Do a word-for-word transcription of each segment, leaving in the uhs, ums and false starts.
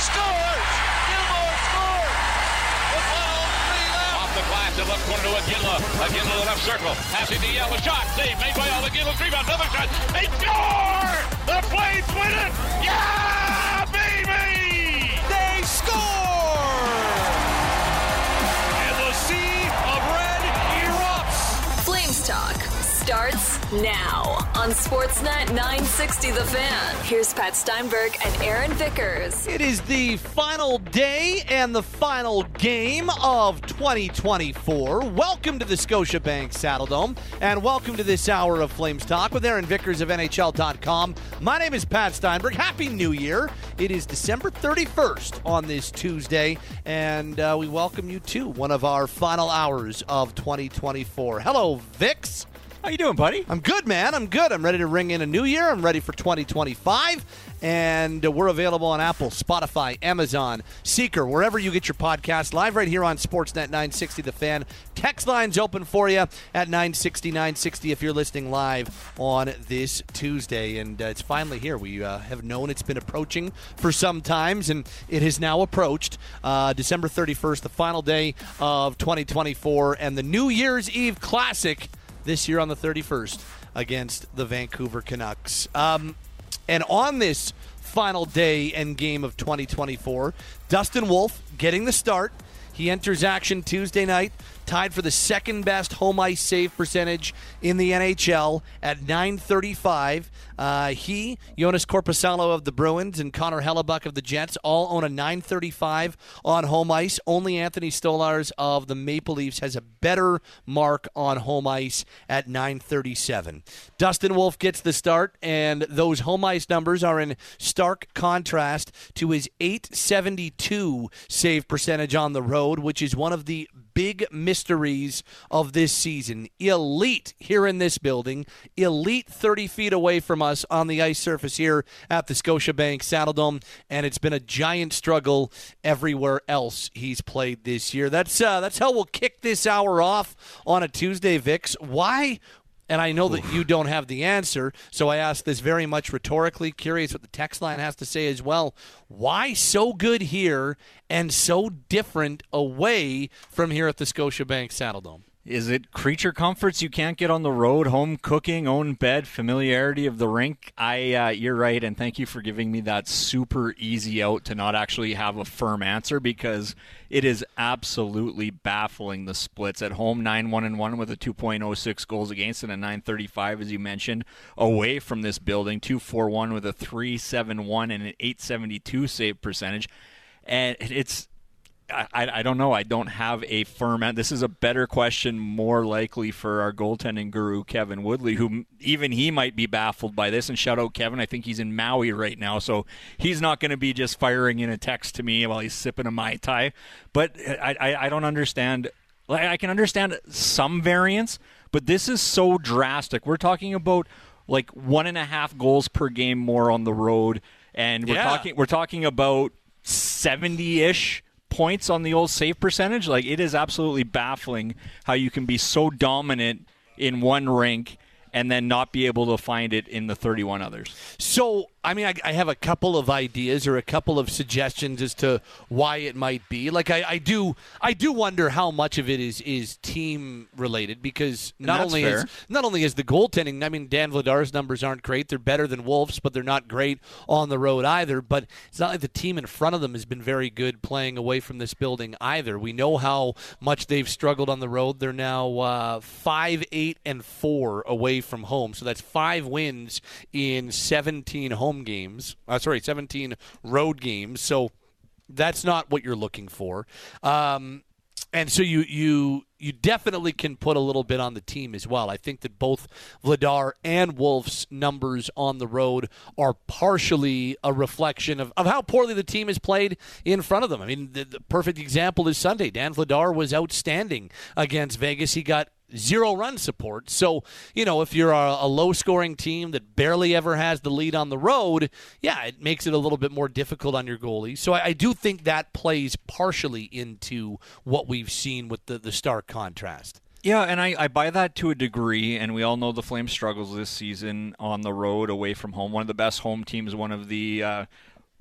scores! Gilmore scores! With one oh three left. Off the glass, it left corner to Iginla. Iginla to the left circle. Passing to Yell. A shot. Save made by Yell. Iginla's rebound. Another shot. They score! The Flames win it! Yeah, baby! They score! And the sea of red erupts. Flames Talk starts now on Sportsnet nine sixty The Fan. Here's Pat Steinberg and Aaron Vickers. It is the final day and the final game of twenty twenty-four. Welcome to the Scotiabank Saddledome, and welcome to this hour of Flames Talk with Aaron Vickers of N H L dot com. My name is Pat Steinberg. Happy New Year. It is December thirty-first on this Tuesday, and uh, we welcome you to one of our final hours of twenty twenty-four. Hello, Vicks. How you doing, buddy? I'm good, man. I'm good. I'm ready to ring in a new year. I'm ready for twenty twenty-five. And we're available on Apple, Spotify, Amazon, Seeker, wherever you get your podcast. Live right here on Sportsnet nine sixty The Fan. Text lines open for you at nine sixty, nine sixty if you're listening live on this Tuesday. And uh, it's finally here. We uh, have known it's been approaching for some times, and it has now approached uh, December thirty-first, the final day of twenty twenty-four, and the New Year's Eve Classic this year on the thirty-first against the Vancouver Canucks. Um, and on this final day and game of twenty twenty-four, Dustin Wolf getting the start. He enters action Tuesday night, tied for the second best home ice save percentage in the N H L at nine thirty-five. Uh, he, Jonas Korpisalo of the Bruins, and Connor Hellebuck of the Jets all own a nine thirty-five on home ice. Only Anthony Stolarz of the Maple Leafs has a better mark on home ice at nine thirty-seven. Dustin Wolf gets the start, and those home ice numbers are in stark contrast to his eight seventy-two save percentage on the road, which is one of the big mysteries of this season. Elite here in this building, elite thirty feet away from us on the ice surface here at the Scotiabank Saddledome, and it's been a giant struggle everywhere else he's played this year. That's uh, that's how we'll kick this hour off on a Tuesday, Vicks. Why? And I know that you don't have the answer, so I ask this very much rhetorically. Curious what the text line has to say as well. Why so good here and so different away from here at the Scotiabank Saddledome? Is it creature comforts you can't get on the road, home cooking, own bed, familiarity of the rink? I, uh, you're right, and thank you for giving me that super easy out to not actually have a firm answer, because it is absolutely baffling, the splits. At home, nine one and one with a two point oh six goals against and a nine thirty-five, as you mentioned. Away from this building, two four one with a three seven one and an eight seventy-two save percentage. And it's... I, I don't know. I don't have a firm answer. This is a better question, more likely for our goaltending guru, Kevin Woodley, who even he might be baffled by this. And shout out Kevin. I think he's in Maui right now, so he's not going to be just firing in a text to me while he's sipping a Mai Tai. But I, I, I don't understand. Like, I can understand some variance, but this is so drastic. We're talking about like one and a half goals per game more on the road, and we're yeah. talking we're talking about seventy-ish points on the old save percentage. Like, it is absolutely baffling how you can be so dominant in one rink and then not be able to find it in the thirty-one others. So, I mean, I, I have a couple of ideas or a couple of suggestions as to why it might be. Like, I, I do, I do wonder how much of it is is team related, because not only fair. is not only is the goaltending. I mean, Dan Vladar's numbers aren't great. They're better than Wolf's, but they're not great on the road either. But it's not like the team in front of them has been very good playing away from this building either. We know how much they've struggled on the road. They're now uh, five, eight, and four away from home. So that's five wins in seventeen home games. Uh, sorry, seventeen road games. So that's not what you're looking for. Um, and so you you you definitely can put a little bit on the team as well. I think that both Vladar and Wolf's numbers on the road are partially a reflection of, of how poorly the team has played in front of them. I mean, the, the perfect example is Sunday. Dan Vladar was outstanding against Vegas. He got zero run support. So, you know, if you're a, a low-scoring team that barely ever has the lead on the road, yeah, it makes it a little bit more difficult on your goalie. So I, I do think that plays partially into what we've seen with the, the stark contrast. Yeah, and I, I buy that to a degree, and we all know the Flames struggles this season on the road, away from home. One of the best home teams, one of the uh,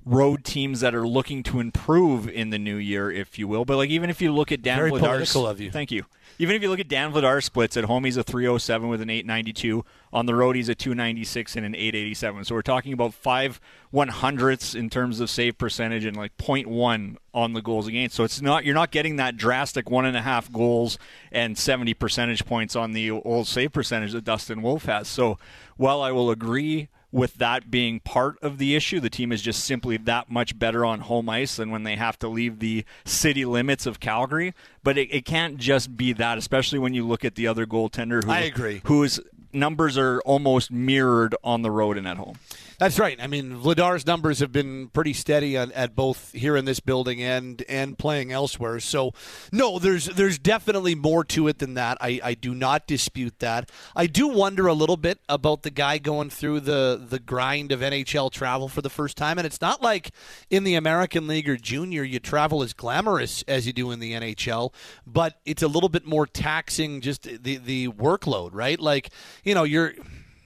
road teams that are looking to improve in the new year, if you will. But like even if you look at Dan Very Vladar's, political of you. Thank you. Even if you look at Dan Vladar's splits, at home he's a three oh seven with an eight ninety-two. On the road he's a two ninety-six and an eight eighty-seven. So we're talking about five one hundredths in terms of save percentage and like point one on the goals against. So it's not you're not getting that drastic one and a half goals and seventy percentage points on the old save percentage that Dustin Wolf has. So while I will agree with that being part of the issue, the team is just simply that much better on home ice than when they have to leave the city limits of Calgary. But it, it can't just be that, especially when you look at the other goaltender who, I agree. whose numbers are almost mirrored on the road and at home. That's right. I mean, Vladar's numbers have been pretty steady at, at both here in this building and and playing elsewhere. So, no, there's there's definitely more to it than that. I, I do not dispute that. I do wonder a little bit about the guy going through the, the grind of N H L travel for the first time. And it's not like in the American League or Junior you travel as glamorous as you do in the N H L, but it's a little bit more taxing, just the, the workload, right? Like, you know, you're...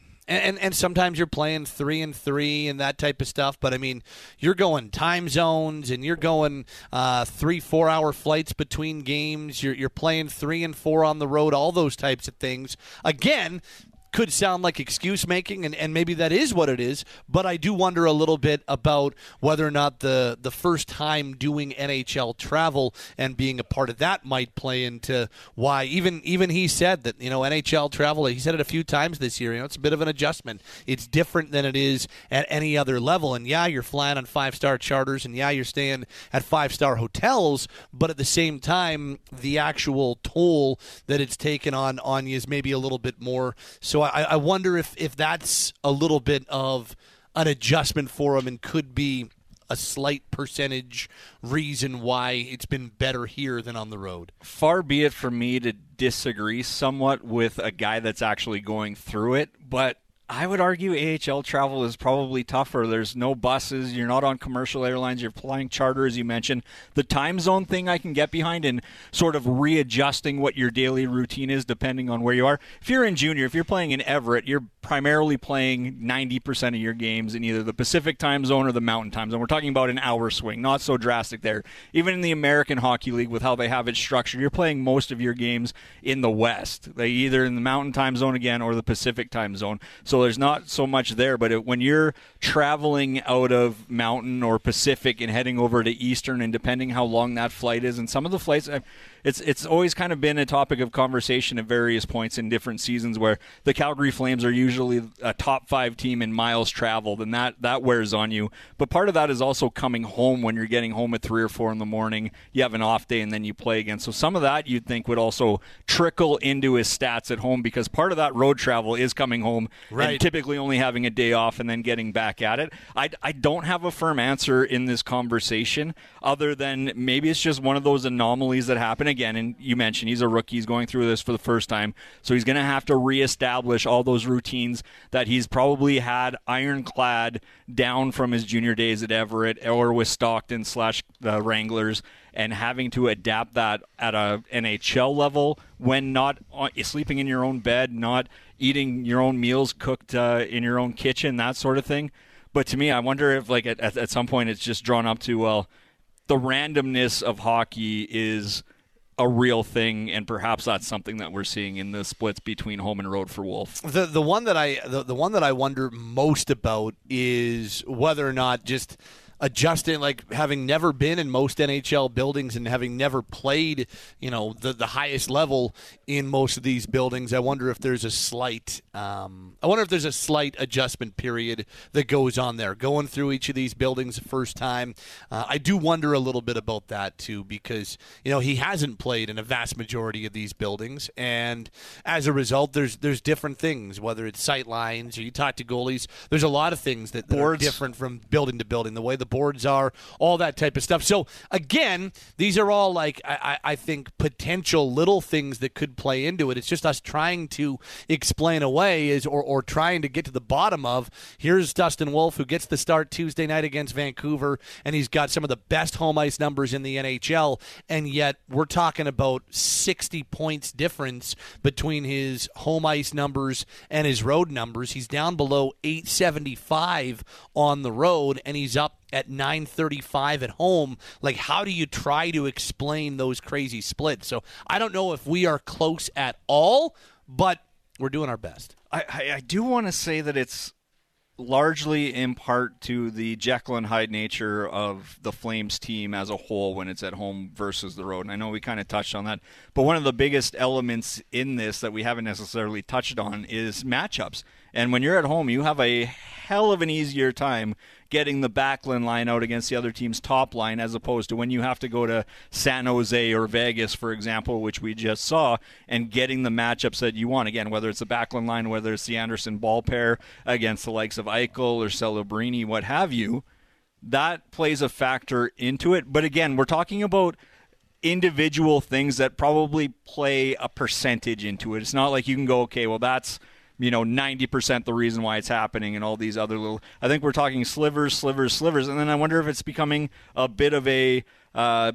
And and sometimes you're playing three and three and that type of stuff. But, I mean, you're going time zones and you're going uh, three, four-hour flights between games. You're, you're playing three and four on the road, all those types of things. Again, could sound like excuse making, and, and maybe that is what it is, but I do wonder a little bit about whether or not the, the first time doing N H L travel and being a part of that might play into why even even he said that, you know, N H L travel, he said it a few times this year, you know, it's a bit of an adjustment. It's different than it is at any other level. And yeah, you're flying on five-star charters, and yeah, you're staying at five-star hotels, but at the same time, the actual toll that it's taken on, on you is maybe a little bit more. So I, I wonder if, if that's a little bit of an adjustment for him and could be a slight percentage reason why it's been better here than on the road. Far be it from me to disagree somewhat with a guy that's actually going through it, but I would argue A H L travel is probably tougher. There's no buses. You're not on commercial airlines. You're flying charter, as you mentioned. The time zone thing I can get behind and sort of readjusting what your daily routine is depending on where you are. If you're in junior, if you're playing in Everett, you're primarily playing ninety percent of your games in either the Pacific time zone or the Mountain time zone. We're talking about an hour swing, not so drastic there. Even in the American Hockey League, with how they have it structured, you're playing most of your games in the West. They either in the Mountain time zone again or the Pacific time zone. So there's not so much there, but it, when you're traveling out of Mountain or Pacific and heading over to Eastern, and depending how long that flight is, and some of the flights, it's it's always kind of been a topic of conversation at various points in different seasons where the Calgary Flames are usually a top five team in miles traveled, and that, that wears on you. But part of that is also coming home when you're getting home at three or four in the morning. You have an off day, and then you play again. So some of that you'd think would also trickle into his stats at home, because part of that road travel is coming home right. and typically only having a day off and then getting back at it. I, I don't have a firm answer in this conversation other than maybe it's just one of those anomalies that happen again. And you mentioned he's a rookie. He's going through this for the first time. So he's going to have to reestablish all those routines that he's probably had ironclad down from his junior days at Everett or with Stockton slash the Wranglers, and having to adapt that at a N H L level when not sleeping in your own bed, not eating your own meals cooked uh, in your own kitchen, that sort of thing. But to me, I wonder if like at, at some point it's just drawn up to, well, the randomness of hockey is a real thing, and perhaps that's something that we're seeing in the splits between home and road for Wolf. The the one that I the, the one that I wonder most about is whether or not just adjusting, like having never been in most N H L buildings and having never played, you know, the, the highest level in most of these buildings, I wonder if there's a slight, um, I wonder if there's a slight adjustment period that goes on there, going through each of these buildings the first time. Uh, I do wonder a little bit about that too, because, you know, he hasn't played in a vast majority of these buildings, and as a result, there's there's different things, whether it's sight lines or you talk to goalies, there's a lot of things that, that are different from building to building, the way the boards are, all that type of stuff. So again, these are all like I, I think potential little things that could play into it. It's just us trying to explain away is or, or trying to get to the bottom of, here's Dustin Wolf, who gets the start Tuesday night against Vancouver, and he's got some of the best home ice numbers in the N H L, and yet we're talking about sixty points difference between his home ice numbers and his road numbers. He's down below eight seventy-five on the road, and he's up at nine thirty-five at home. Like, how do you try to explain those crazy splits? So I don't know if we are close at all, but we're doing our best. I, I, I do want to say that it's largely in part to the Jekyll and Hyde nature of the Flames team as a whole when it's at home versus the road. And I know we kind of touched on that, but one of the biggest elements in this that we haven't necessarily touched on is matchups. And when you're at home, you have a hell of an easier time getting the backline line out against the other team's top line as opposed to when you have to go to San Jose or Vegas, for example, which we just saw, and getting the matchups that you want. Again, whether it's the backline line, whether it's the Anderson Ball pair against the likes of Eichel or Celebrini, what have you, that plays a factor into it. But again, we're talking about individual things that probably play a percentage into it. It's not like you can go, okay, well, that's you know, ninety percent the reason why it's happening and all these other little, I think we're talking slivers, slivers, slivers. And then I wonder if it's becoming a bit of a uh,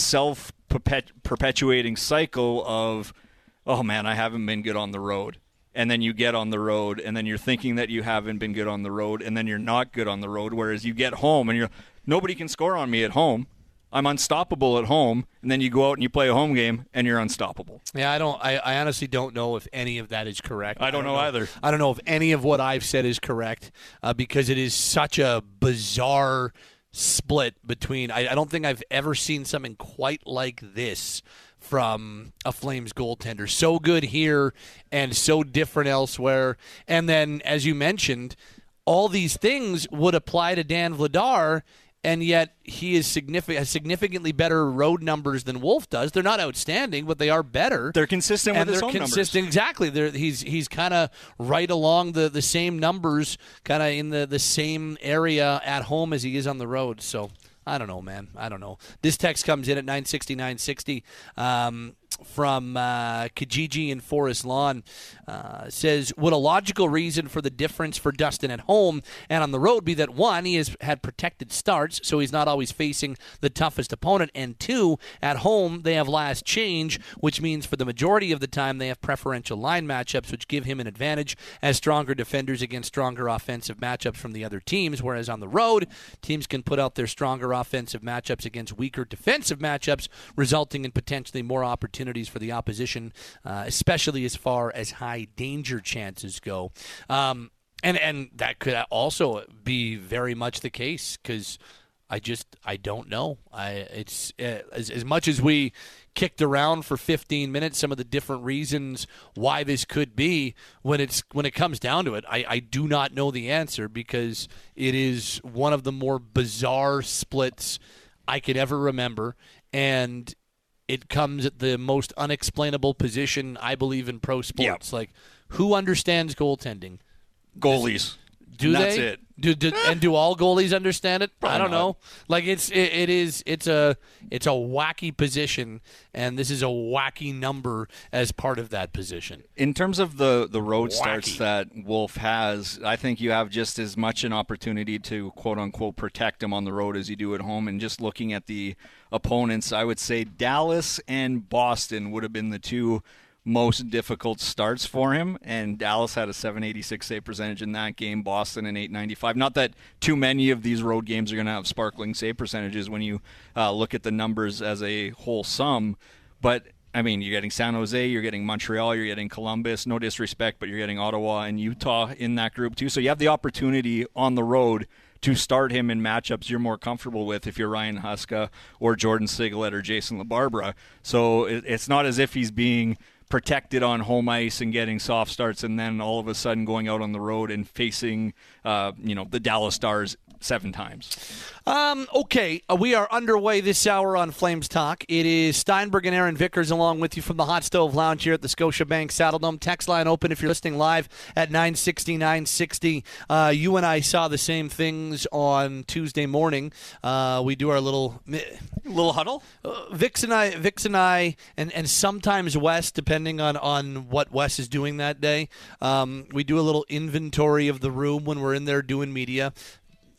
self-perpetuating cycle of, oh man, I haven't been good on the road. And then you get on the road and then you're thinking that you haven't been good on the road and then you're not good on the road. Whereas you get home and you're, nobody can score on me at home. I'm unstoppable at home, and then you go out and you play a home game, and you're unstoppable. Yeah, I don't. I, I honestly don't know if any of that is correct. I don't, I don't know, know either. I don't know if any of what I've said is correct uh, because it is such a bizarre split between. I, I don't think I've ever seen something quite like this from a Flames goaltender. So good here and so different elsewhere. And then, as you mentioned, all these things would apply to Dan Vladar. And yet he is significant, has significantly better road numbers than Wolf does. They're not outstanding, but they are better. They're consistent and with his they're home consistent, numbers. Exactly. They're, he's he's kind of right along the, the same numbers, kind of in the, the same area at home as he is on the road. So I don't know, man. I don't know. This text comes in at nine sixty, nine sixty um, from uh, Kijiji in Forest Lawn. Uh, says, would a logical reason for the difference for Dustin at home and on the road be that, one, he has had protected starts, so he's not always facing the toughest opponent, and two, at home they have last change, which means for the majority of the time they have preferential line matchups, which give him an advantage as stronger defenders against stronger offensive matchups from the other teams, whereas on the road, teams can put out their stronger offensive matchups against weaker defensive matchups, resulting in potentially more opportunities for the opposition, uh, especially as far as high danger chances go. Um, and, and that could also be very much the case because I just, I don't know. I it's uh, as, as much as we kicked around for fifteen minutes some of the different reasons why this could be, when it's when it comes down to it, I, I do not know the answer because it is one of the more bizarre splits I could ever remember, and it comes at the most unexplainable position, I believe, in pro sports. Yep. Like, who understands goaltending? Goalies. Do That's they? it. Do, do and do all goalies understand it? Probably I don't not. know. Like it's it, it is it's a it's a wacky position, and this is a wacky number as part of that position. In terms of the, the road Wacky. starts that Wolf has, I think you have just as much an opportunity to quote-unquote protect him on the road as you do at home. And just looking at the opponents, I would say Dallas and Boston would have been the two most difficult starts for him, and Dallas had a seven eighty-six save percentage in that game, Boston an eight ninety-five. Not that too many of these road games are going to have sparkling save percentages when you uh, look at the numbers as a whole sum, but I mean, you're getting San Jose, you're getting Montreal, you're getting Columbus, no disrespect, but you're getting Ottawa and Utah in that group too, so you have the opportunity on the road to start him in matchups you're more comfortable with if you're Ryan Huska or Jordan Sigalet or Jason LaBarbera. So it, it's not as if he's being protected on home ice and getting soft starts and then all of a sudden going out on the road and facing uh, you know, the Dallas Stars seven times. Um, okay, uh, we are underway this hour on Flames Talk. It is Steinberg and Aaron Vickers along with you from the Hot Stove Lounge here at the Scotiabank Saddledome. Text line open if you're listening live at nine sixty, nine sixty. Uh, you and I saw the same things on Tuesday morning. Uh, we do our little little huddle. Uh, Vix and I, Vix and I, and, and sometimes Wes, depending on, on what Wes is doing that day. Um, we do a little inventory of the room when we're in there doing media.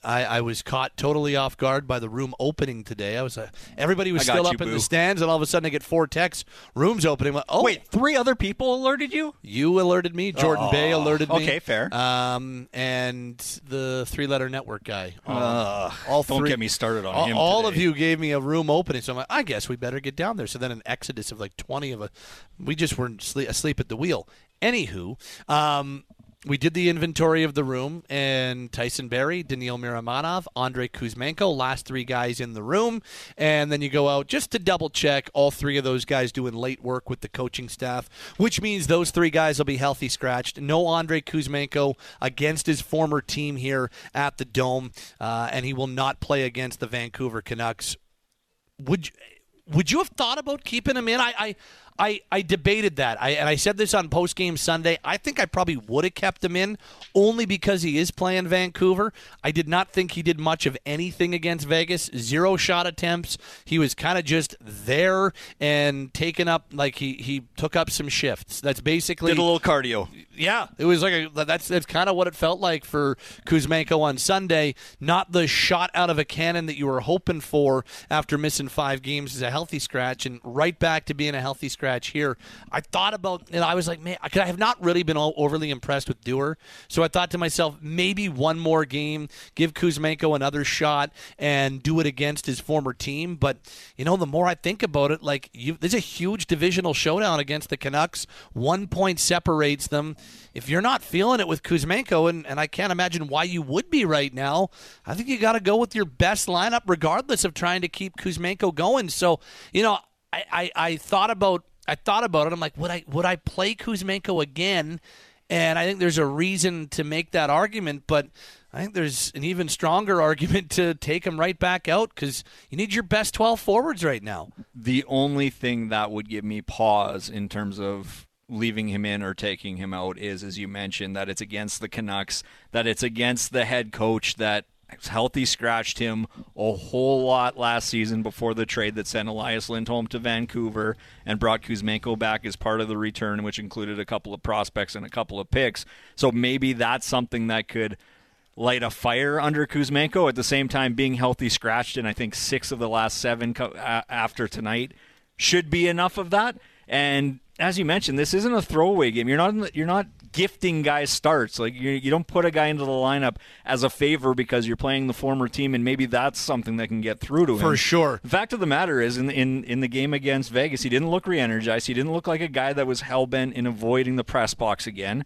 I, I was caught totally off guard by the room opening today. I was uh, everybody was I still got up you, in boo. the stands, and all of a sudden I get four texts. Rooms opening. I'm like, oh, Wait, three other people alerted you? you alerted me. Jordan Oh, Bay alerted me. okay, fair. Um, and the three-letter network guy. Um, Ugh, all don't three, get me started on all, him all today. of you gave me a room opening, so I'm like, I guess we better get down there. So then an exodus of like twenty of us. We just were asleep, asleep at the wheel. Anywho, um, we did the inventory of the room, and Tyson Barrie, Daniil Miramanov, Andrei Kuzmenko, last three guys in the room. And then you go out just to double-check all three of those guys doing late work with the coaching staff, which means those three guys will be healthy scratched. No Andrei Kuzmenko against his former team here at the Dome, uh, and he will not play against the Vancouver Canucks. Would you, would you have thought about keeping him in? I, I I, I debated that, I, and I said this on postgame Sunday. I think I probably would have kept him in only because he is playing Vancouver. I did not think he did much of anything against Vegas. Zero shot attempts. He was kind of just there and taking up, like he, he took up some shifts. That's basically Did a little cardio. Yeah, it was like a, that's that's kind of what it felt like for Kuzmenko on Sunday. Not the shot out of a cannon that you were hoping for after missing five games as a healthy scratch, and right back to being a healthy scratch here. I thought about, and I was like, man, I have not really been all overly impressed with Dewar. So I thought to myself, maybe one more game, give Kuzmenko another shot, and do it against his former team. But you know, the more I think about it, like you, there's a huge divisional showdown against the Canucks. One point separates them. If you're not feeling it with Kuzmenko, and, and I can't imagine why you would be right now, I think you got to go with your best lineup regardless of trying to keep Kuzmenko going. So, you know, I, I, I thought about I thought about it. I'm like, would I would I play Kuzmenko again? And I think there's a reason to make that argument, but I think there's an even stronger argument to take him right back out because you need your best twelve forwards right now. The only thing that would give me pause in terms of leaving him in or taking him out is, as you mentioned, that it's against the Canucks, that it's against the head coach that healthy scratched him a whole lot last season before the trade that sent Elias Lindholm to Vancouver and brought Kuzmenko back as part of the return, which included a couple of prospects and a couple of picks. So maybe that's something that could light a fire under Kuzmenko. At the same time, being healthy scratched in I think six of the last seven co- uh, after tonight should be enough of that. And as you mentioned, this isn't a throwaway game. You're not in the, you're not gifting guys starts. Like you, you don't put a guy into the lineup as a favor because you're playing the former team, and maybe that's something that can get through to him. For sure. The fact of the matter is, in in in the game against Vegas, he didn't look re-energized. He didn't look like a guy that was hell-bent in avoiding the press box again.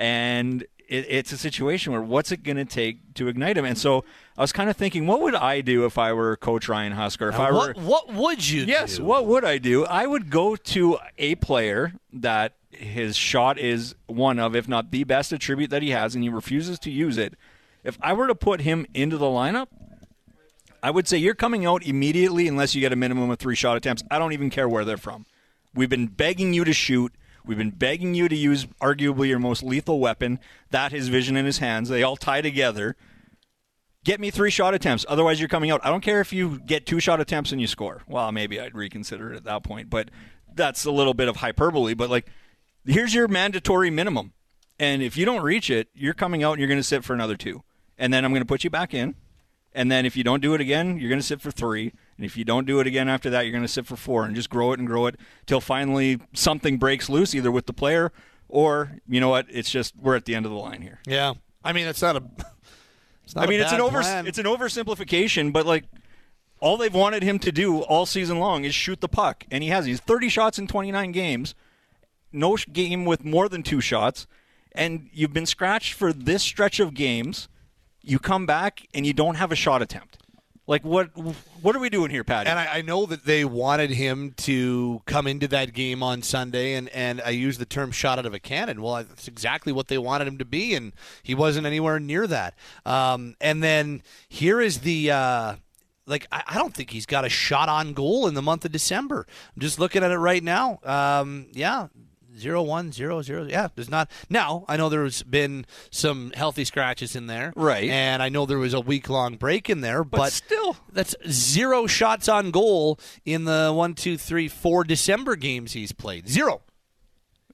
And it, it's a situation where what's it going to take to ignite him? And so I was kind of thinking, what would I do if I were Coach Ryan Husker? If Now, I were, what, what would you yes, do? what would I do? I would go to a player that his shot is one of, if not the best attribute that he has, and he refuses to use it. If I were to put him into the lineup, I would say you're coming out immediately unless you get a minimum of three shot attempts. I don't even care where they're from. We've been begging you to shoot. We've been begging you to use arguably your most lethal weapon, that his vision in his hands. They all tie together. Get me three shot attempts. Otherwise, you're coming out. I don't care if you get two shot attempts and you score. Well, maybe I'd reconsider it at that point, but that's a little bit of hyperbole. But, like, here's your mandatory minimum. And if you don't reach it, you're coming out and you're going to sit for another two. And then I'm going to put you back in. And then if you don't do it again, you're going to sit for three. And if you don't do it again after that, you're going to sit for four and just grow it and grow it till finally something breaks loose, either with the player or, you know what, it's just we're at the end of the line here. Yeah. I mean, it's not a it's not I mean, a it's an bad over plan. it's an oversimplification, but like all they've wanted him to do all season long is shoot the puck, and he has. He's thirty shots in twenty-nine games. No game with more than two shots, and you've been scratched for this stretch of games. You come back and you don't have a shot attempt. Like, what What are we doing here, Patty? And I, I know that they wanted him to come into that game on Sunday, and, and I use the term shot out of a cannon. Well, that's exactly what they wanted him to be, and he wasn't anywhere near that. Um, and then here is the uh, – like, I, I don't think he's got a shot on goal in the month of December. I'm just looking at it right now. Um, yeah. Zero one zero zero. Yeah, there's not. Now I know there's been some healthy scratches in there, right? And I know there was a week long break in there, but, but still, that's zero shots on goal in the one, two, three, four December games he's played. Zero.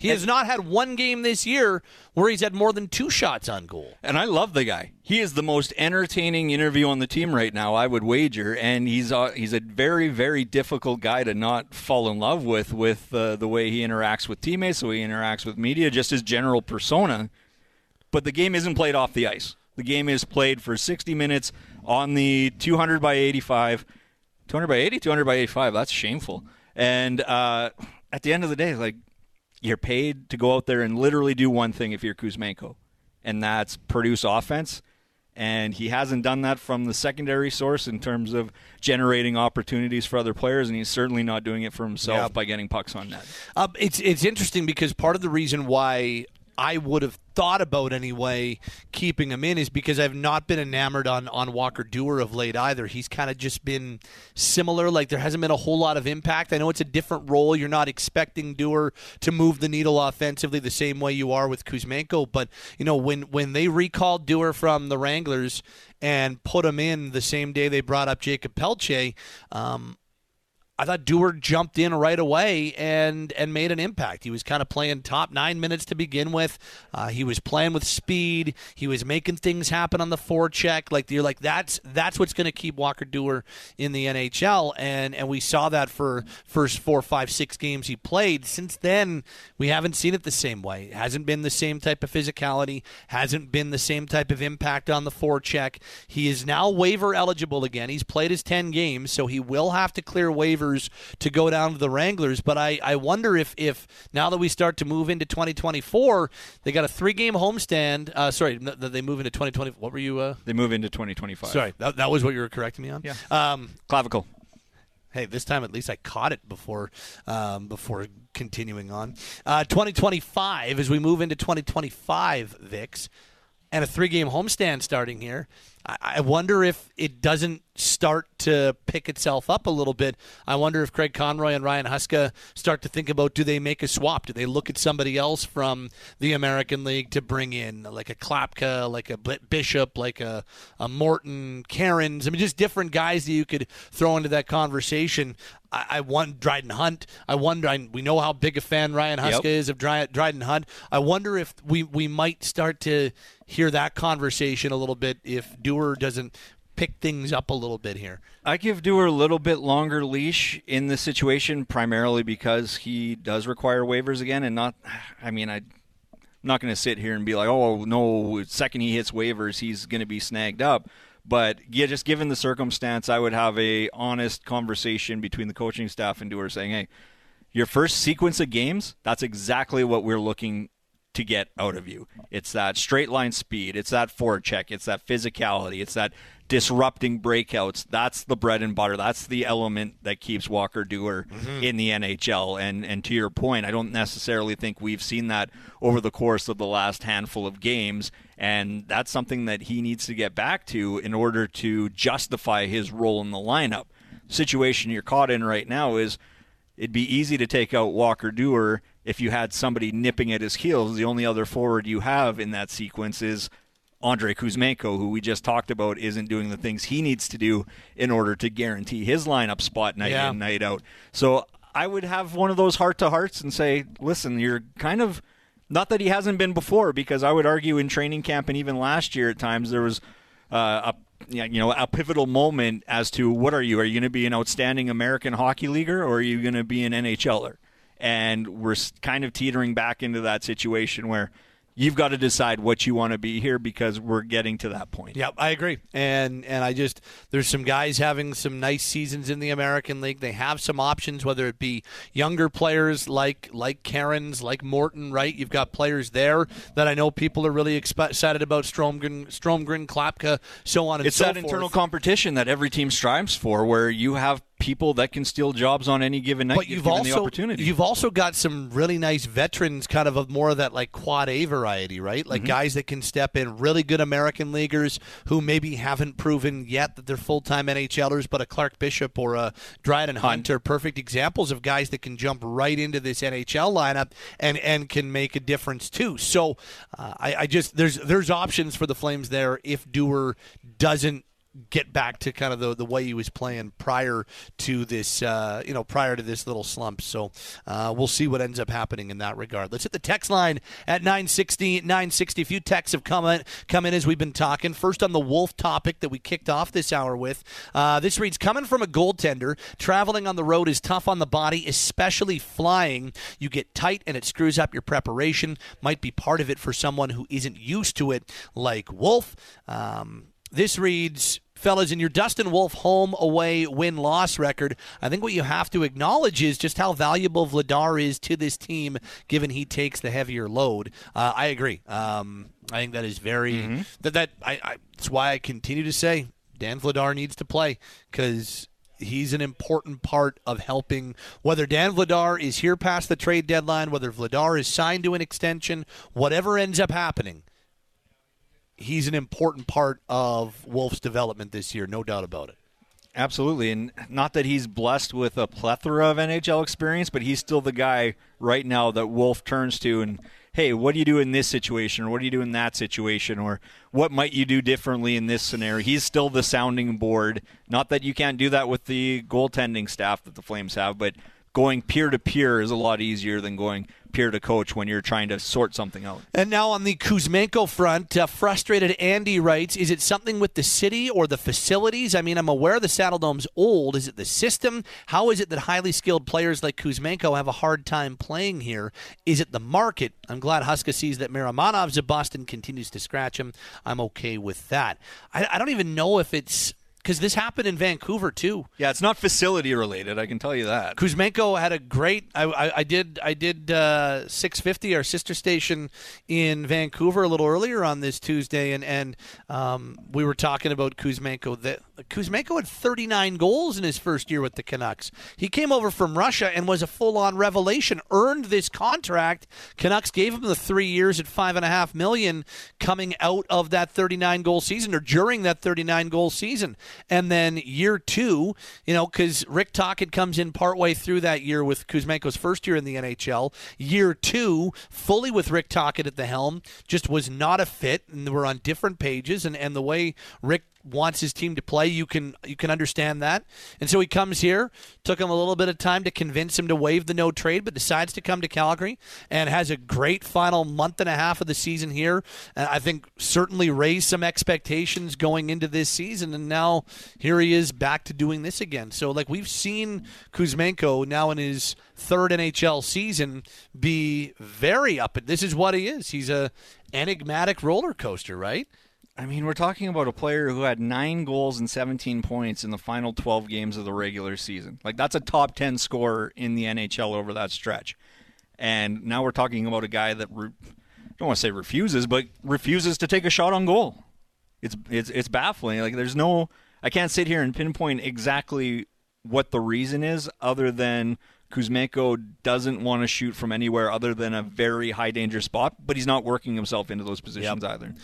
He has not had one game this year where he's had more than two shots on goal. And I love the guy. He is the most entertaining interview on the team right now, I would wager. And he's uh, he's a very, very difficult guy to not fall in love with, with uh, the way he interacts with teammates, the way he interacts with media, just his general persona. But the game isn't played off the ice. The game is played for sixty minutes on the two hundred by eighty-five. two hundred by eighty? two hundred by eighty-five. That's shameful. And uh, at the end of the day, like, you're paid to go out there and literally do one thing if you're Kuzmenko, and that's produce offense. And he hasn't done that from the secondary source in terms of generating opportunities for other players, and he's certainly not doing it for himself yeah. by getting pucks on net. Uh, it's it's interesting because part of the reason why I would have thought about anyway keeping him in is because I've not been enamored on, on Walker Duehr of late either. He's kind of just been similar. Like, there hasn't been a whole lot of impact. I know it's a different role. You're not expecting Duehr to move the needle offensively the same way you are with Kuzmenko. But, you know, when, when they recalled Duehr from the Wranglers and put him in the same day they brought up Jacob Pelche, um, I thought Duehr jumped in right away and and made an impact. He was kind of playing top nine minutes to begin with. Uh, he was playing with speed. He was making things happen on the forecheck. Like, you're like, that's that's what's going to keep Walker Duehr in the N H L. And and we saw that for first four, five, six games he played. Since then, we haven't seen it the same way. It hasn't been the same type of physicality. Hasn't been the same type of impact on the forecheck. He is now waiver eligible again. He's played his ten games, so he will have to clear waivers to go down to the Wranglers. But I, I wonder if, if now that we start to move into twenty twenty-four, they got a three-game homestand. Uh, sorry, that they move into twenty twenty. What were you? Uh... They move into twenty twenty-five. Sorry, that, that was what you were correcting me on? Yeah. Um, Clavicle. Hey, this time at least I caught it before um, before continuing on. Uh, twenty twenty-five, as we move into twenty twenty-five, Vix, and a three-game homestand starting here, I, I wonder if it doesn't start to pick itself up a little bit. I wonder if Craig Conroy and Ryan Huska start to think about, do they make a swap? Do they look at somebody else from the American League to bring in, like a Klapka, like a Bishop, like a, a Morton, Cairns? I mean, just different guys that you could throw into that conversation. I, I want Dryden Hunt. I wonder, I, we know how big a fan Ryan Huska yep. is of Dry, Dryden Hunt. I wonder if we, we might start to hear that conversation a little bit if Duehr doesn't pick things up a little bit here. I give Duehr a little bit longer leash in this situation, primarily because he does require waivers again, and not, I mean, I, I'm not going to sit here and be like, oh, no, second he hits waivers, he's going to be snagged up. But yeah, just given the circumstance, I would have a honest conversation between the coaching staff and Duehr saying, hey, your first sequence of games, that's exactly what we're looking to get out of you. It's that straight line speed, it's that forecheck, it's that physicality, it's that disrupting breakouts. That's the bread and butter. That's the element that keeps Walker Duehr mm-hmm. in the N H L. And and to your point, I don't necessarily think we've seen that over the course of the last handful of games. And that's something that he needs to get back to in order to justify his role in the lineup. Situation you're caught in right now is it'd be easy to take out Walker Duehr if you had somebody nipping at his heels. The only other forward you have in that sequence is Andrei Kuzmenko, who we just talked about isn't doing the things he needs to do in order to guarantee his lineup spot night yeah. in, night out. So I would have one of those heart-to-hearts and say, listen, you're kind of, not that he hasn't been before, because I would argue in training camp and even last year at times there was uh, a you know, a pivotal moment as to what are you? Are you going to be an outstanding American hockey leaguer, or are you going to be an N H L er? And we're kind of teetering back into that situation where you've got to decide what you want to be here, because we're getting to that point. Yeah, I agree. And and I just, there's some guys having some nice seasons in the American League. They have some options, whether it be younger players like like Cairns, like Morton, right? You've got players there that I know people are really exp- excited about, Stromgren, Stromgren, Klapka, so on and it's so forth. It's that internal competition that every team strives for, where you have people that can steal jobs on any given night, but you've given also, the opportunity. You've also got some really nice veterans, kind of, of more of that like quad A variety, right? Like mm-hmm. guys that can step in, really good American leaguers who maybe haven't proven yet that they're full-time NHLers, but a Clark Bishop or a Dryden Hunt are perfect examples of guys that can jump right into this N H L lineup and, and can make a difference too. So uh, I, I just there's there's options for the Flames there if Duehr doesn't get back to kind of the the way he was playing prior to this, uh, you know, prior to this little slump. So uh, we'll see what ends up happening in that regard. Let's hit the text line at nine sixty, nine sixty. A few texts have come in, come in as we've been talking. First on the Wolf topic that we kicked off this hour with. Uh, this reads, coming from a goaltender, traveling on the road is tough on the body, especially flying. You get tight and it screws up your preparation. Might be part of it for someone who isn't used to it, like Wolf. Um, This reads, fellas, in your Dustin Wolf home, away, win-loss record, I think what you have to acknowledge is just how valuable Vladar is to this team, given he takes the heavier load. Uh, I agree. Um, I think that is very mm-hmm. – that, that I, I, that's why I continue to say Dan Vladar needs to play, because he's an important part of helping, whether Dan Vladar is here past the trade deadline, whether Vladar is signed to an extension, whatever ends up happening. He's an important part of Wolf's development this year, no doubt about it. Absolutely, and not that he's blessed with a plethora of N H L experience, but he's still the guy right now that Wolf turns to and, hey, what do you do in this situation, or what do you do in that situation, or what might you do differently in this scenario? He's still the sounding board. Not that you can't do that with the goaltending staff that the Flames have, but going peer-to-peer is a lot easier than going peer-to-coach when you're trying to sort something out. And now on the Kuzmenko front, uh, frustrated Andy writes, is it something with the city or the facilities? I mean, I'm aware the Saddledome's old. Is it the system? How is it that highly skilled players like Kuzmenko have a hard time playing here? Is it the market? I'm glad Huska sees that Miramonov's a bust and continues to scratch him. I'm okay with that. I, I don't even know if it's... because this happened in Vancouver, too. Yeah, it's not facility-related, I can tell you that. Kuzmenko had a great I, – I, I did I did uh, six fifty, our sister station in Vancouver, a little earlier on this Tuesday, and, and um, we were talking about Kuzmenko. The, Kuzmenko had thirty-nine goals in his first year with the Canucks. He came over from Russia and was a full-on revelation, earned this contract. Canucks gave him the three years at five point five million dollars coming out of that thirty-nine-goal season, or during that thirty-nine-goal season. And then year two, you know, because Rick Tocchet comes in partway through that year with Kuzmenko's first year in the N H L. Year two, fully with Rick Tocchet at the helm, just was not a fit, and we're on different pages. And, and the way Rick wants his team to play, you can you can understand that. And so he comes here, took him a little bit of time to convince him to waive the no trade, but decides to come to Calgary and has a great final month and a half of the season here. And I think certainly raised some expectations going into this season, and now here he is back to doing this again. So like we've seen Kuzmenko now in his third N H L season be very up. This is what he is. He's a enigmatic roller coaster, right? I mean, we're talking about a player who had nine goals and seventeen points in the final twelve games of the regular season. Like, that's a top ten scorer in the N H L over that stretch. And now we're talking about a guy that, re- I don't want to say refuses, but refuses to take a shot on goal. It's it's it's baffling. Like, there's no, I can't sit here and pinpoint exactly what the reason is, other than Kuzmenko doesn't want to shoot from anywhere other than a very high danger spot, but he's not working himself into those positions yep. either.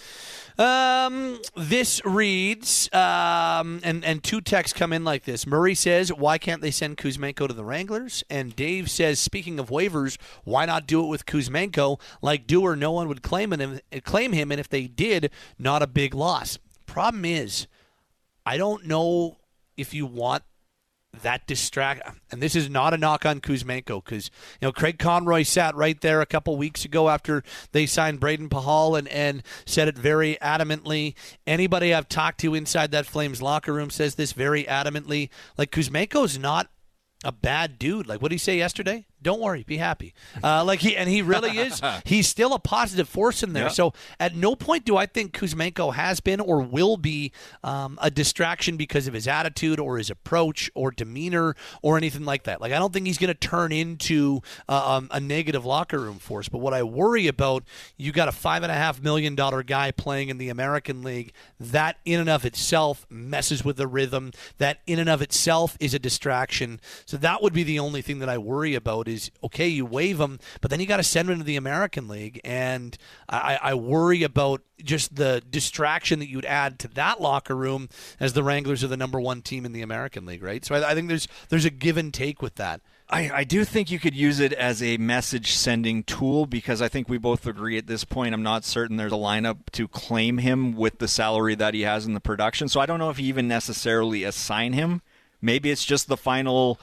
Um, this reads, um, and, and two texts come in like this. Murray says, why can't they send Kuzmenko to the Wranglers? And Dave says, speaking of waivers, why not do it with Kuzmenko? Like Dewar, no one would claim him, claim him, and if they did, not a big loss. Problem is, I don't know if you want that distract, and this is not a knock on Kuzmenko, because you know Craig Conroy sat right there a couple weeks ago after they signed Braden Pahal and, and said it very adamantly. Anybody I've talked to inside that Flames locker room says this very adamantly. Like, Kuzmenko's not a bad dude. Like, what did he say yesterday? Don't worry, be happy. Uh, like he and he really is. He's still a positive force in there. Yeah. So at no point do I think Kuzmenko has been or will be um, a distraction because of his attitude or his approach or demeanor or anything like that. Like, I don't think he's going to turn into uh, um, a negative locker room force. But what I worry about, you got a five and a half million dollar guy playing in the American League. That in and of itself messes with the rhythm. That in and of itself is a distraction. So that would be the only thing that I worry about. Is okay, you waive him, but then you got to send him to the American League, and I, I worry about just the distraction that you'd add to that locker room as the Wranglers are the number one team in the American League, right? So I, I think there's there's a give and take with that. I, I do think you could use it as a message-sending tool because I think we both agree at this point I'm not certain there's a lineup to claim him with the salary that he has in the production. So I don't know if you even necessarily assign him. Maybe it's just the final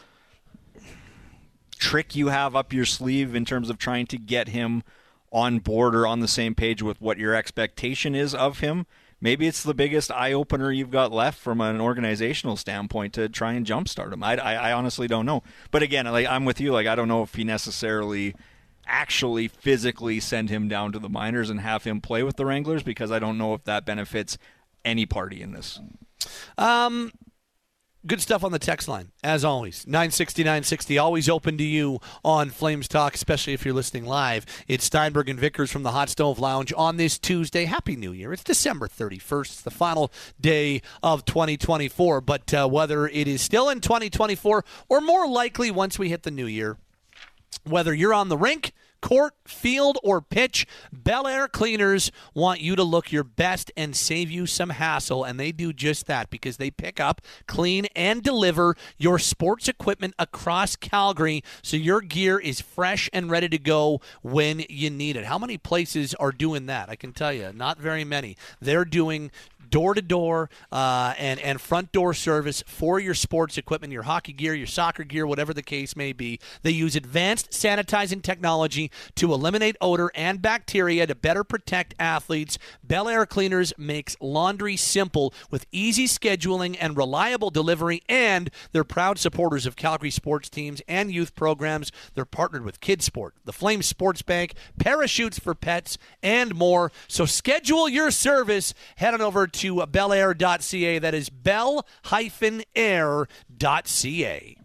trick you have up your sleeve in terms of trying to get him on board or on the same page with what your expectation is of him. Maybe it's the biggest eye-opener you've got left from an organizational standpoint to try and jumpstart him. I, I, I honestly don't know. But again, like I'm with you. Like I don't know if he necessarily actually physically send him down to the minors and have him play with the Wranglers because I don't know if that benefits any party in this. Um, good stuff on the text line, as always. nine sixty, nine sixty, always open to you on Flames Talk, especially if you're listening live. It's Steinberg and Vickers from the Hot Stove Lounge on this Tuesday. Happy New Year. It's December thirty-first. It's the final day of twenty twenty-four. But uh, whether it is still in twenty twenty-four or more likely once we hit the new year, whether you're on the rink, court, field, or pitch, Bel Air Cleaners want you to look your best and save you some hassle, and they do just that because they pick up, clean, and deliver your sports equipment across Calgary so your gear is fresh and ready to go when you need it. How many places are doing that? I can tell you, not very many. They're doing door-to-door uh, and, and front door service for your sports equipment, your hockey gear, your soccer gear, whatever the case may be. They use advanced sanitizing technology to eliminate odor and bacteria to better protect athletes. Bel Air Cleaners makes laundry simple with easy scheduling and reliable delivery, and they're proud supporters of Calgary sports teams and youth programs. They're partnered with Kidsport, the Flames Sports Bank, Parachutes for Pets, and more. So schedule your service. Head on over to to bel air dot c a. That is bel air dot c a.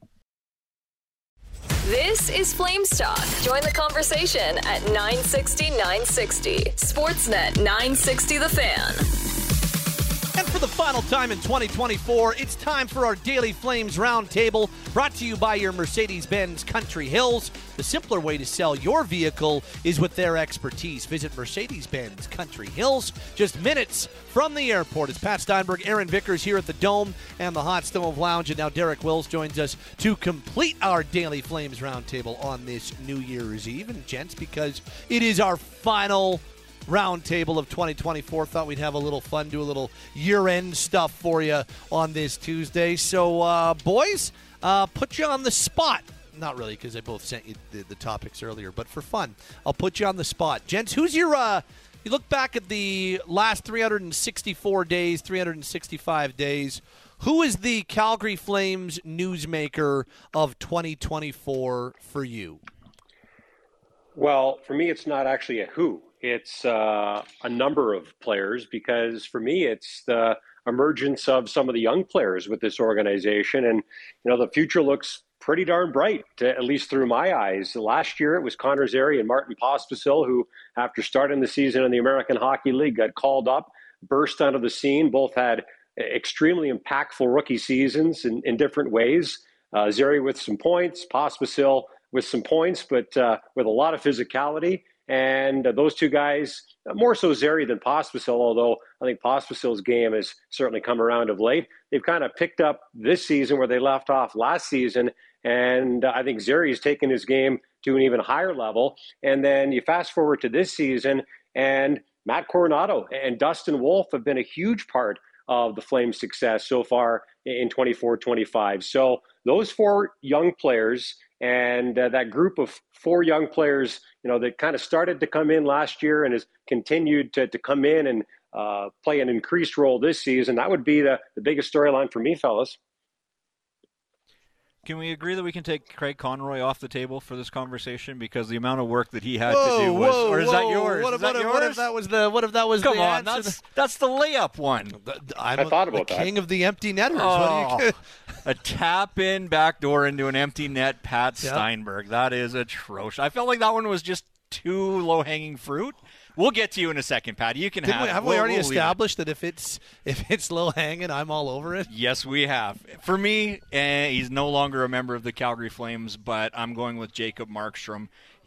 This is Flames Talk. Join the conversation at nine sixty, nine sixty. Sportsnet nine sixty The Fan. And for the final time in twenty twenty-four, it's time for our Daily Flames Roundtable, brought to you by your Mercedes-Benz Country Hills. The simpler way to sell your vehicle is with their expertise. Visit Mercedes-Benz Country Hills, just minutes from the airport. It's Pat Steinberg, Aaron Vickers here at the Dome and the Hot Stove Lounge, and now Derek Wills joins us to complete our Daily Flames Roundtable on this New Year's Eve. And gents, because it is our final roundtable of twenty twenty-four. Thought we'd have a little fun, do a little year-end stuff for you on this Tuesday. So, uh, boys, uh, put you on the spot. Not really, because I both sent you the, the topics earlier, but for fun, I'll put you on the spot. Gents, who's your, uh, you look back at the last three hundred sixty-four days, three hundred sixty-five days, who is the Calgary Flames newsmaker of twenty twenty-four for you? Well, for me, it's not actually a who. It's uh, a number of players, because for me, it's the emergence of some of the young players with this organization. And, you know, the future looks pretty darn bright, at least through my eyes. Last year, it was Connor Zary and Martin Pospisil, who, after starting the season in the American Hockey League, got called up, burst onto the scene. Both had extremely impactful rookie seasons in, in different ways. Uh, Zary with some points, Pospisil with some points, but uh, with a lot of physicality. And uh, those two guys, more so Zary than Pospisil, although I think Pospisil's game has certainly come around of late. They've kind of picked up this season where they left off last season, and uh, I think Zary's taken his game to an even higher level. And then you fast forward to this season, and Matt Coronado and Dustin Wolf have been a huge part of the Flames' success so far in twenty-four twenty-five. So those four young players and uh, that group of four young players, you know, that kind of started to come in last year and has continued to, to come in and uh, play an increased role this season, that would be the, the biggest storyline for me, fellas. Can we agree that we can take Craig Conroy off the table for this conversation, because the amount of work that he had whoa, to do was, whoa, or is whoa. that yours? What, is what, that what yours? if that was the what if that was Come the on, answer? that's that's the layup one. I'm I thought a, about the that. king of the empty netters. Oh, What do you a tap in backdoor into an empty net, Pat Yep. Steinberg. That is atrocious. I felt like that one was just too low hanging fruit. We'll get to you in a second, Pat. You can Didn't have we, it. have We'll- we already we'll leave it. established that if it's if it's low hanging, I'm all over it? Yes, we have. For me, eh, he's no longer a member of the Calgary Flames, but I'm going with Jacob Markstrom.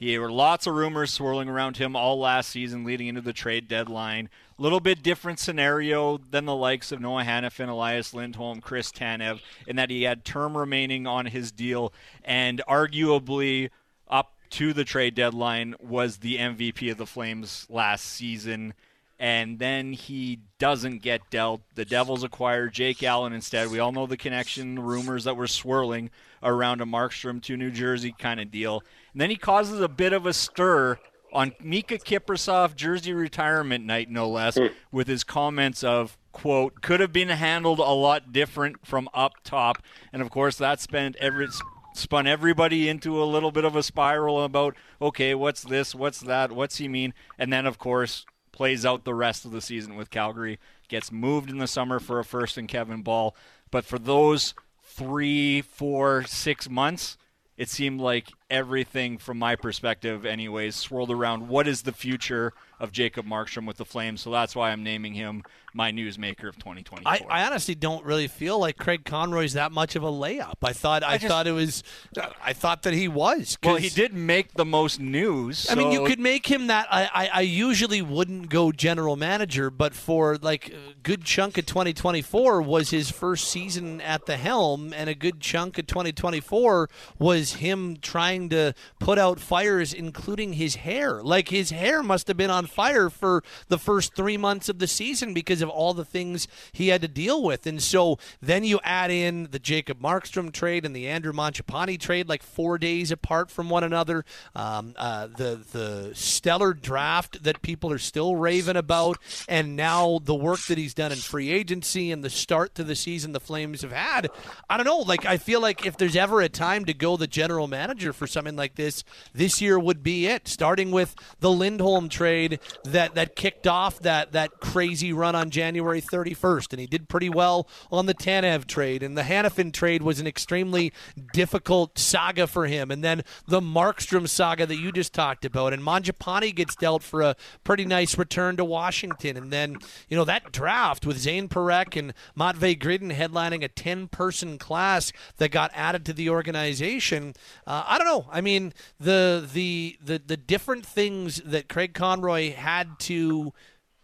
There were lots of rumors swirling around him all last season leading into the trade deadline. A little bit different scenario than the likes of Noah Hanifin, Elias Lindholm, Chris Tanev, in that he had term remaining on his deal and arguably up to the trade deadline was the M V P of the Flames last season. And then he doesn't get dealt. The Devils acquire Jake Allen instead. We all know the connection, rumors that were swirling around a Markstrom to New Jersey kind of deal. And then he causes a bit of a stir on Mika Kiprasov jersey retirement night, no less, with his comments of, quote, could have been handled a lot different from up top. And, of course, that spent every, spun everybody into a little bit of a spiral about, okay, what's this, what's that, what's he mean? And then, of course, plays out the rest of the season with Calgary, gets moved in the summer for a first in Kevin Ball. But for those three, four, six months, it seemed like everything, from my perspective anyways, swirled around what is the future of Jacob Markstrom with the Flames. So that's why I'm naming him my newsmaker of twenty twenty-four. I, I honestly don't really feel like Craig Conroy's that much of a layup. I thought I, I just, thought it was I thought that he was. Well, he did make the most news. I so. mean, you could make him that. I, I, I usually wouldn't go general manager, but for like a good chunk of twenty twenty-four was his first season at the helm, and a good chunk of twenty twenty-four was him trying to put out fires, including his hair. Like, his hair must have been on fire for the first three months of the season because of all the things he had to deal with. And so then you add in the Jacob Markstrom trade and the Andrew Mangiapane trade, like four days apart from one another. Um, uh, the the stellar draft that people are still raving about, and now the work that he's done in free agency and the start to the season the Flames have had. I don't know. Like, I feel like if there's ever a time to go the general manager for something like this, this year would be it. Starting with the Lindholm trade that that kicked off that that crazy run on January thirty-first, and he did pretty well on the Tanev trade, and the Hanifin trade was an extremely difficult saga for him, and then the Markstrom saga that you just talked about, and Mangiapane gets dealt for a pretty nice return to Washington, and then, you know, that draft with Zane Parekh and Matvei Gridin headlining a ten-person class that got added to the organization. Uh, I don't know. I mean, the the the the different things that Craig Conroy had to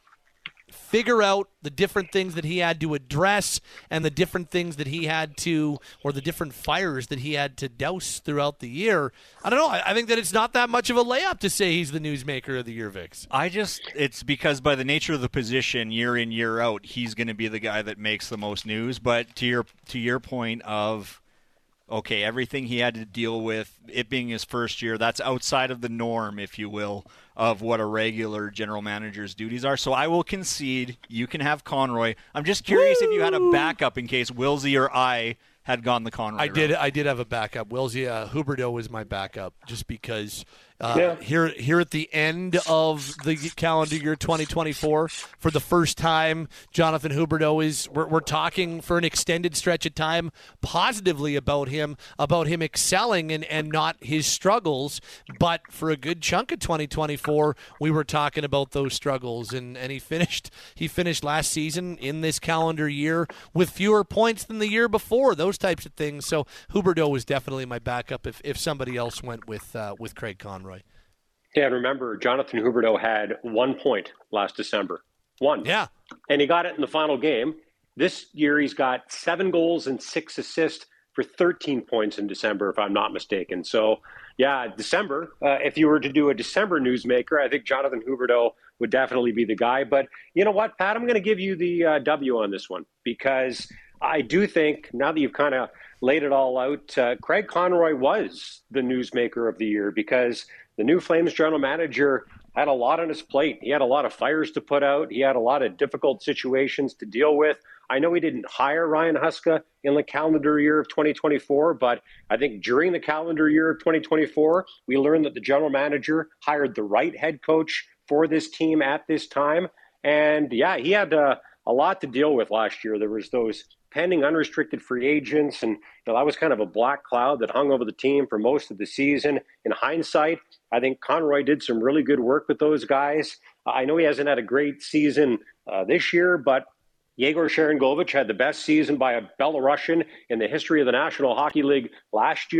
figure out, the different things that he had to address, and the different things that he had to, or the different fires that he had to douse throughout the year. I don't know. I, I think that it's not that much of a layup to say he's the newsmaker of the year, Vix. I just, it's because by the nature of the position, year in, year out, he's going to be the guy that makes the most news. But to your to your point of, okay, everything he had to deal with, it being his first year, that's outside of the norm, if you will, of what a regular general manager's duties are. So I will concede you can have Conroy. I'm just curious Woo! If you had a backup in case Wilsey or I had gone the Conroy I route. did. I did have a backup. Wilsey uh, Huberdeau was my backup, just because uh, yeah. here here at the end of the calendar year twenty twenty-four, for the first time, Jonathan Huberdeau is. We're, we're talking for an extended stretch of time positively about him, about him excelling and, and not his struggles. But for a good chunk of twenty twenty-four, we were talking about those struggles, and, and he finished he finished last season in this calendar year with fewer points than the year before. Those types of things. So Huberdeau was definitely my backup if, if somebody else went with uh, with Craig Conroy. Yeah, and remember, Jonathan Huberdeau had one point last December. One. Yeah. And he got it in the final game. This year he's got seven goals and six assists for thirteen points in December, if I'm not mistaken. So, yeah, December, uh, if you were to do a December newsmaker, I think Jonathan Huberdeau would definitely be the guy. But you know what, Pat, I'm going to give you the uh, W on this one, because I do think, now that you've kind of laid it all out, uh, Craig Conroy was the newsmaker of the year, because the new Flames general manager had a lot on his plate. He had a lot of fires to put out. He had a lot of difficult situations to deal with. I know he didn't hire Ryan Huska in the calendar year of twenty twenty-four, but I think during the calendar year of twenty twenty-four, we learned that the general manager hired the right head coach for this team at this time. And yeah, he had uh, a lot to deal with last year. There was those pending unrestricted free agents, and you know, that was kind of a black cloud that hung over the team for most of the season. In hindsight, I think Conroy did some really good work with those guys. Uh, I know he hasn't had a great season uh, this year, but Yegor Sharangovich had the best season by a Belarusian in the history of the National Hockey League last year.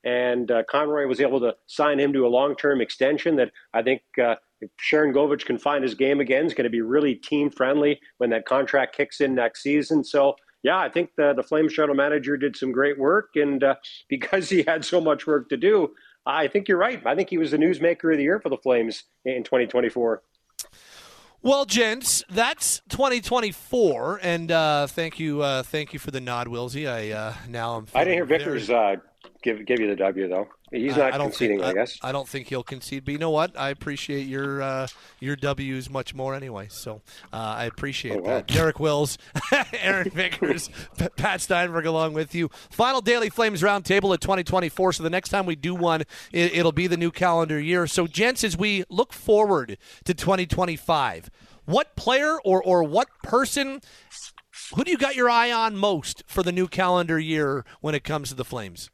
And uh, Conroy was able to sign him to a long-term extension that I think uh, if Sharon Govich can find his game again, is going to be really team-friendly when that contract kicks in next season. So, yeah, I think the, the Flames general manager did some great work. And uh, because he had so much work to do, I think you're right. I think he was the newsmaker of the year for the Flames in twenty twenty-four. Well, gents, that's twenty twenty-four, and uh, thank you, uh, thank you for the nod, Wilsey. I uh, now I'm. I didn't hear Vickers uh, give give you the W though. He's not I, I don't conceding, think, I, I guess. I don't think he'll concede, but you know what? I appreciate your uh, your W's much more anyway. So uh, I appreciate oh, wow. that. Derek Wills, Aaron Vickers, Pat Steinberg, along with you. Final Daily Flames Roundtable at twenty twenty-four. So the next time we do one, it, it'll be the new calendar year. So, gents, as we look forward to twenty twenty-five, what player or or what person, who do you got your eye on most for the new calendar year when it comes to the Flames?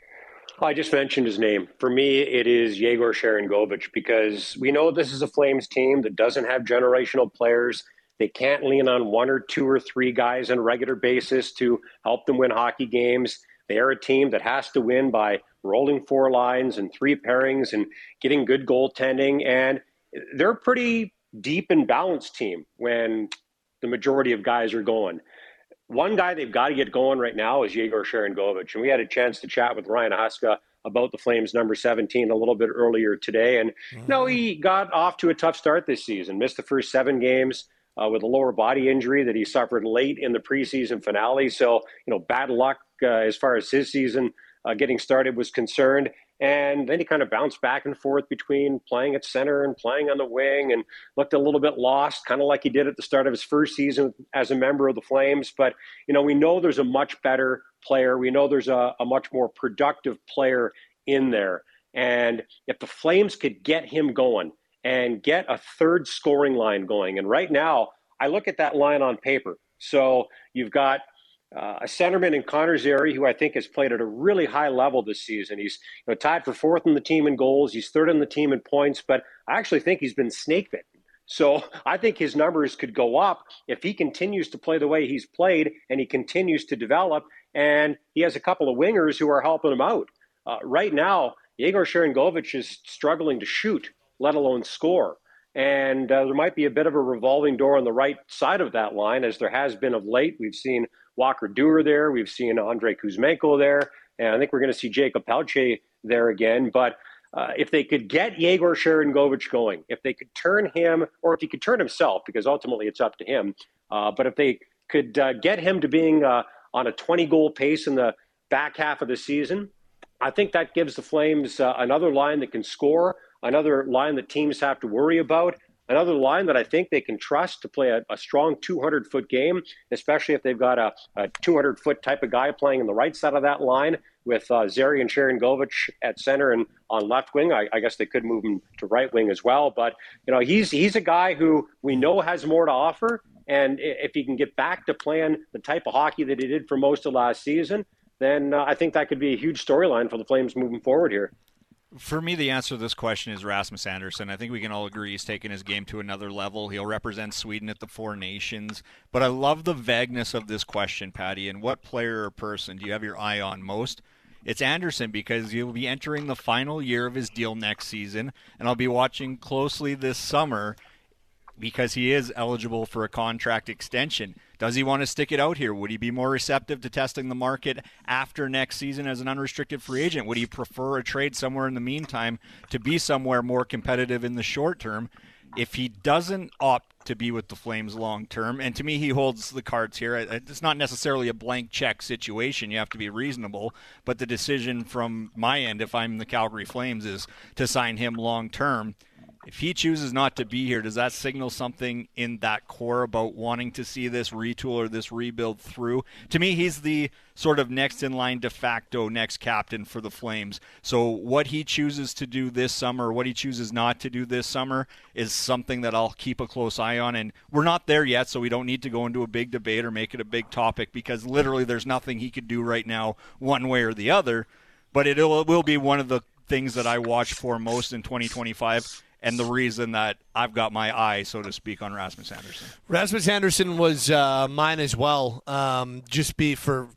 I just mentioned his name. For me, it is Yegor Sharangovich, because we know this is a Flames team that doesn't have generational players. They can't lean on one or two or three guys on a regular basis to help them win hockey games. They are a team that has to win by rolling four lines and three pairings and getting good goaltending. And they're a pretty deep and balanced team when the majority of guys are going. One guy they've got to get going right now is Yegor Sharangovich. And we had a chance to chat with Ryan Huska about the Flames number seventeen a little bit earlier today. And, mm-hmm. you know, he got off to a tough start this season, missed the first seven games uh, with a lower body injury that he suffered late in the preseason finale. So, you know, bad luck uh, as far as his season uh, getting started was concerned. And then he kind of bounced back and forth between playing at center and playing on the wing and looked a little bit lost, kind of like he did at the start of his first season as a member of the Flames. But, you know, we know there's a much better player. We know there's a, a much more productive player in there. And if the Flames could get him going and get a third scoring line going, and right now I look at that line on paper. So you've got Uh, a centerman in Connor Zary, who I think has played at a really high level this season. He's you know, tied for fourth in the team in goals. He's third in the team in points, but I actually think he's been snake bitten. So I think his numbers could go up if he continues to play the way he's played and he continues to develop. And he has a couple of wingers who are helping him out. Uh, right now, Yegor Sharangovich is struggling to shoot, let alone score. And uh, there might be a bit of a revolving door on the right side of that line, as there has been of late. We've seen Walker Duehr there. We've seen Andrei Kuzmenko there. And I think we're going to see Jacob Pelche there again. But uh, if they could get Yegor Sharangovich going, if they could turn him, or if he could turn himself, because ultimately it's up to him. Uh, but if they could uh, get him to being uh, on a twenty-goal pace in the back half of the season, I think that gives the Flames uh, another line that can score, another line that teams have to worry about, another line that I think they can trust to play a, a strong two hundred foot game, especially if they've got a, a two hundred foot type of guy playing on the right side of that line with uh, Zary and Sharangovich at center and on left wing. I, I guess they could move him to right wing as well. But, you know, he's he's a guy who we know has more to offer. And if he can get back to playing the type of hockey that he did for most of last season, then uh, I think that could be a huge storyline for the Flames moving forward here. For me, the answer to this question is Rasmus Andersson. I think we can all agree he's taken his game to another level. He'll represent Sweden at the Four Nations. But I love the vagueness of this question, Patty. And what player or person do you have your eye on most? It's Andersson, because he'll be entering the final year of his deal next season. And I'll be watching closely this summer because he is eligible for a contract extension. Does he want to stick it out here? Would he be more receptive to testing the market after next season as an unrestricted free agent? Would he prefer a trade somewhere in the meantime to be somewhere more competitive in the short term? If he doesn't opt to be with the Flames long term, and to me he holds the cards here, it's not necessarily a blank check situation. You have to be reasonable, but the decision from my end, if I'm the Calgary Flames, is to sign him long term. If he chooses not to be here, does that signal something in that core about wanting to see this retool or this rebuild through? To me, he's the sort of next in line de facto next captain for the Flames. So what he chooses to do this summer, what he chooses not to do this summer, is something that I'll keep a close eye on. And we're not there yet, so we don't need to go into a big debate or make it a big topic, because literally there's nothing he could do right now one way or the other. But it will be one of the things that I watch for most in twenty twenty-five. And the reason that I've got my eye, so to speak, on Rasmus Andersson. Rasmus Andersson was uh, mine as well. Um, just be for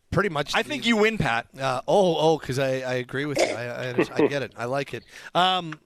pretty much. I think you win, Pat. Uh, oh, oh, because I, I agree with you. I, I, I get it. I like it. Um,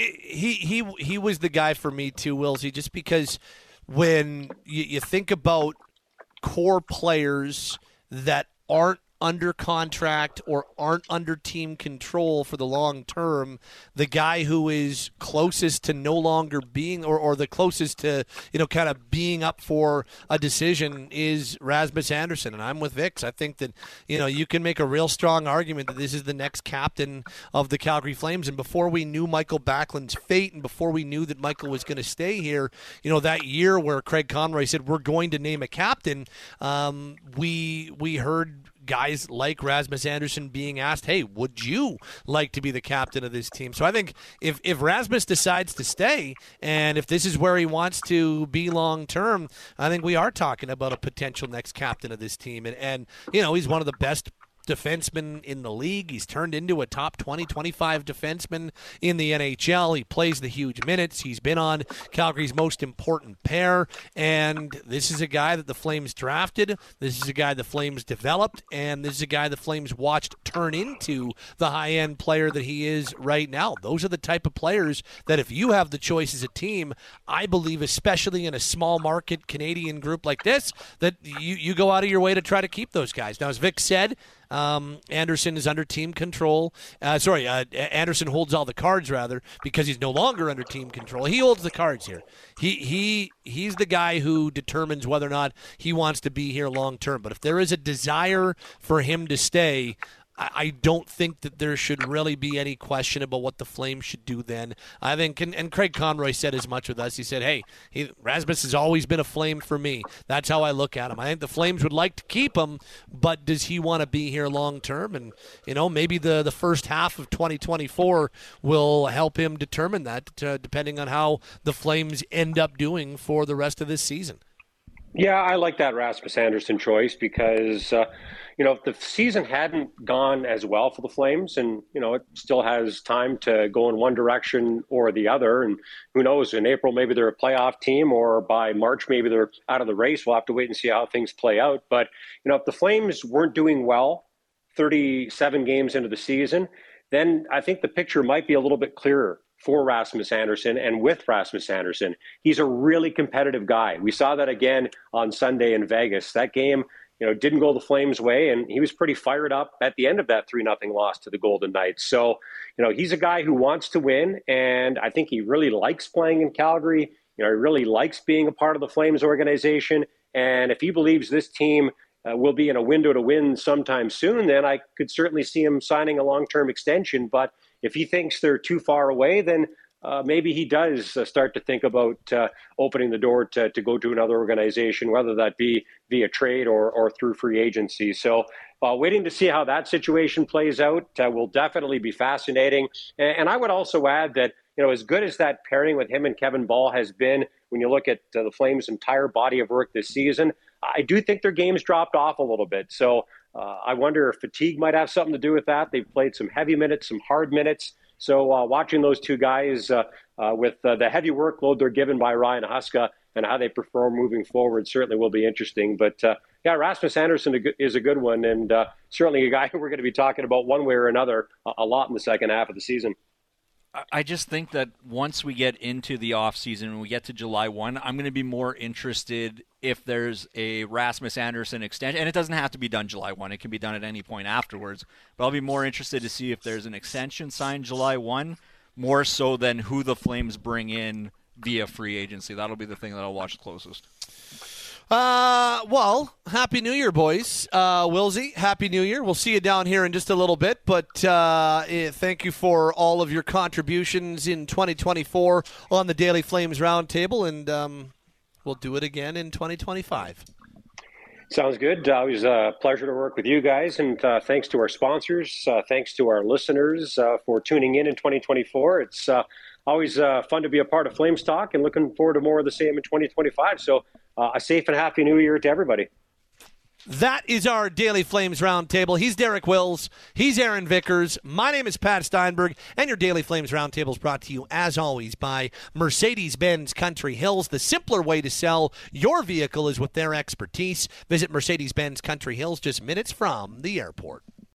he he he was the guy for me too, Willsy, just because when you, you think about core players that aren't under contract or aren't under team control for the long term, the guy who is closest to no longer being or, or the closest to, you know, kind of being up for a decision is Rasmus Andersson. And I'm with Vix. I think that, you know, you can make a real strong argument that this is the next captain of the Calgary Flames. And before we knew Michael Backlund's fate and before we knew that Michael was going to stay here, you know, that year where Craig Conroy said, we're going to name a captain, um, we we heard guys like Rasmus Andersson being asked, hey, would you like to be the captain of this team? So I think if, if Rasmus decides to stay and if this is where he wants to be long term, I think we are talking about a potential next captain of this team. And, and you know, he's one of the best defenseman in the league. He's turned into a top twenty, twenty-five defenseman in the N H L. He plays the huge minutes. He's been on Calgary's most important pair, and this is a guy that the Flames drafted. This is a guy the Flames developed, and this is a guy the Flames watched turn into the high-end player that he is right now. Those are the type of players that if you have the choice as a team, I believe, especially in a small market Canadian group like this, that you, you go out of your way to try to keep those guys. Now, as Vic said, Um, Andersson is under team control. Uh, sorry, uh, Andersson holds all the cards, rather, because he's no longer under team control. He holds the cards here. He he he's the guy who determines whether or not he wants to be here long term. But if there is a desire for him to stay, I don't think that there should really be any question about what the Flames should do then. I think, and, and Craig Conroy said as much with us. He said, hey, he, Rasmus has always been a Flame for me. That's how I look at him. I think the Flames would like to keep him, but does he want to be here long term? And, you know, maybe the, the first half of twenty twenty-four will help him determine that, uh, depending on how the Flames end up doing for the rest of this season. Yeah, I like that Rasmus Andersson choice because, uh, you know, if the season hadn't gone as well for the Flames and, you know, it still has time to go in one direction or the other. And who knows, in April, maybe they're a playoff team, or by March, maybe they're out of the race. We'll have to wait and see how things play out. But, you know, if the Flames weren't doing well thirty-seven games into the season, then I think the picture might be a little bit clearer for Rasmus Andersson and with Rasmus Andersson. He's a really competitive guy. We saw that again on Sunday in Vegas. That game, you know, didn't go the Flames' way, and he was pretty fired up at the end of that three nothing loss to the Golden Knights. So, you know, he's a guy who wants to win, and I think he really likes playing in Calgary. You know, he really likes being a part of the Flames organization, and if he believes this team uh, will be in a window to win sometime soon, then I could certainly see him signing a long-term extension. But if he thinks they're too far away, then uh, maybe he does uh, start to think about uh, opening the door to, to go to another organization, whether that be via trade or, or through free agency. So uh, waiting to see how that situation plays out uh, will definitely be fascinating. And, and I would also add that, you know, as good as that pairing with him and Kevin Ball has been, when you look at uh, the Flames' entire body of work this season, I do think their game's dropped off a little bit. So Uh, I wonder if fatigue might have something to do with that. They've played some heavy minutes, some hard minutes. So uh, watching those two guys uh, uh, with uh, the heavy workload they're given by Ryan Huska and how they perform moving forward certainly will be interesting. But uh, yeah, Rasmus Andersson is a good one, and uh, certainly a guy who we're going to be talking about one way or another a lot in the second half of the season. I just think that once we get into the offseason and we get to July first, I'm going to be more interested if there's a Rasmus Andersson extension. And it doesn't have to be done July first. It can be done at any point afterwards. But I'll be more interested to see if there's an extension signed July first, more so than who the Flames bring in via free agency. That'll be the thing that I'll watch closest. Uh, well, Happy New Year, boys. Uh, Wilsey, Happy New Year. We'll see you down here in just a little bit, but uh, eh, thank you for all of your contributions in twenty twenty-four on the Daily Flames Roundtable, and um, we'll do it again in twenty twenty-five. Sounds good. Uh, it was a pleasure to work with you guys, and uh, thanks to our sponsors, uh, thanks to our listeners uh, for tuning in in twenty twenty-four. It's uh, always uh, fun to be a part of Flames Talk, and looking forward to more of the same in twenty twenty-five. So uh, a safe and happy New Year to everybody. That is our Daily Flames Roundtable. He's Derek Wills. He's Aaron Vickers. My name is Pat Steinberg, and your Daily Flames Roundtable is brought to you, as always, by Mercedes-Benz Country Hills. The simpler way to sell your vehicle is with their expertise. Visit Mercedes-Benz Country Hills, just minutes from the airport.